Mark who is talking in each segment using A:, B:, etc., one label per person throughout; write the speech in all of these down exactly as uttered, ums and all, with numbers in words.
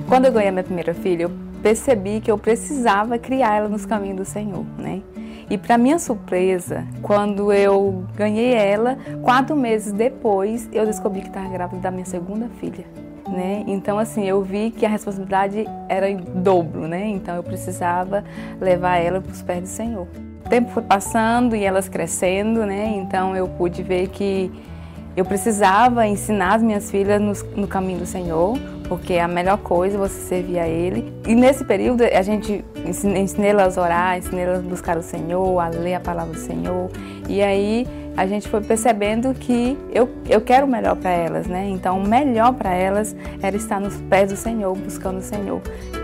A: Quando eu ganhei a minha primeira filha, eu percebi que eu precisava criar ela nos caminhos do Senhor, né? E para minha surpresa, quando eu ganhei ela, quatro meses depois, eu descobri que estava grávida da minha segunda filha, né? Então, assim, eu vi que a responsabilidade era em dobro, né? Então, eu precisava levar ela para os pés do Senhor. O tempo foi passando e elas crescendo, né? Então, eu pude ver que eu precisava ensinar as minhas filhas no, no caminho do Senhor, porque é a melhor coisa você servir a Ele. E nesse período a gente ensinei elas a orar, ensinei elas a buscar o Senhor, a ler a palavra do Senhor. E aí a gente foi percebendo que eu, eu quero o melhor para elas, né? Então o melhor para elas era estar nos pés do Senhor, buscando o Senhor.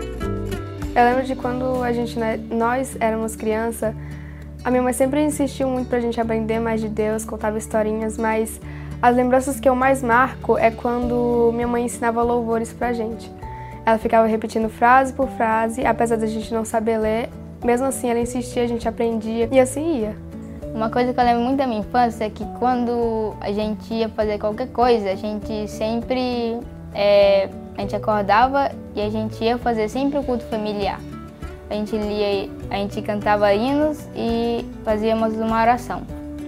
B: Eu lembro de quando a gente, nós éramos criança, a minha mãe sempre insistiu muito pra gente aprender mais de Deus, contava historinhas, mas as lembranças que eu mais marco é quando minha mãe ensinava louvores pra gente. Ela ficava repetindo frase por frase, apesar da gente não saber ler, mesmo assim ela insistia, a gente aprendia e assim ia.
C: Uma coisa que eu lembro muito da minha infância é que quando a gente ia fazer qualquer coisa, a gente sempre, é, a gente acordava e a gente ia fazer sempre o culto familiar. A gente lia, a gente cantava hinos e fazíamos uma oração.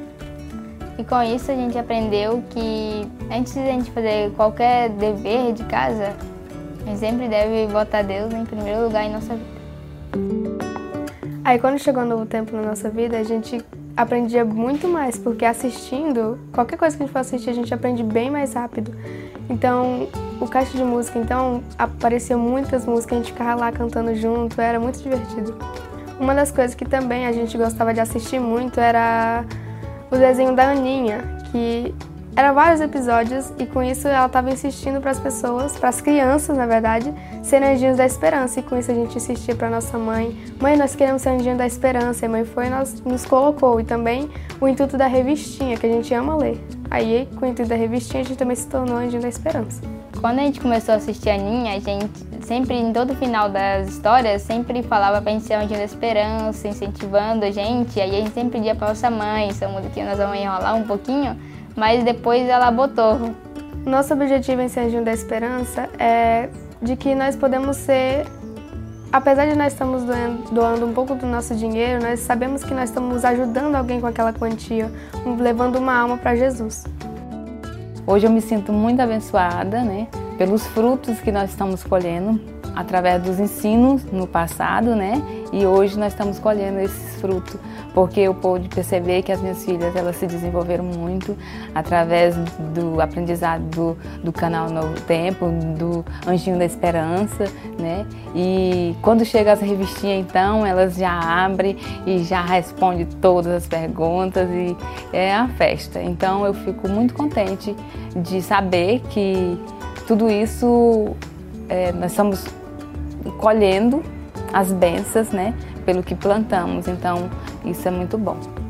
C: E com isso a gente aprendeu que antes de a gente fazer qualquer dever de casa, a gente sempre deve botar Deus em primeiro lugar em nossa vida.
B: Aí quando chegou um novo tempo na nossa vida, a gente aprendia muito mais, porque assistindo, qualquer coisa que a gente for assistir, a gente aprende bem mais rápido. Então, o caixa de música, então, apareciam muitas músicas, a gente ficava lá cantando junto, era muito divertido. Uma das coisas que também a gente gostava de assistir muito era o desenho da Aninha, que era vários episódios e com isso ela estava insistindo para as pessoas, para as crianças, na verdade, serem anjinhos da esperança. E com isso a gente insistia para nossa mãe: mãe, nós queremos ser anjinho da esperança. E a mãe foi e nós, nos colocou. E também o intuito da revistinha, que a gente ama ler. Aí, com o intuito da revistinha, a gente também se tornou anjinho da esperança.
C: Quando a gente começou a assistir a Aninha, a gente sempre, em todo final das histórias, sempre falava pra gente ser anjinho da esperança, incentivando a gente. Aí a gente sempre pedia pra nossa mãe, essa musiquinha nós vamos enrolar um pouquinho, mas depois ela botou.
B: Nosso objetivo em ser anjinho da esperança é de que nós podemos ser, apesar de nós estamos doando, doando um pouco do nosso dinheiro, nós sabemos que nós estamos ajudando alguém com aquela quantia, levando uma alma para Jesus.
A: Hoje eu me sinto muito abençoada, né, pelos frutos que nós estamos colhendo através dos ensinos no passado, né, e hoje nós estamos colhendo esses frutos, porque eu pude perceber que as minhas filhas, elas se desenvolveram muito através do aprendizado do, do canal Novo Tempo, do Anjinho da Esperança, né, e quando chega as revistinhas, então, elas já abrem e já respondem todas as perguntas e é a festa. Então eu fico muito contente de saber que tudo isso é, nós estamos colhendo as bênçãos, né, pelo que plantamos, então isso é muito bom.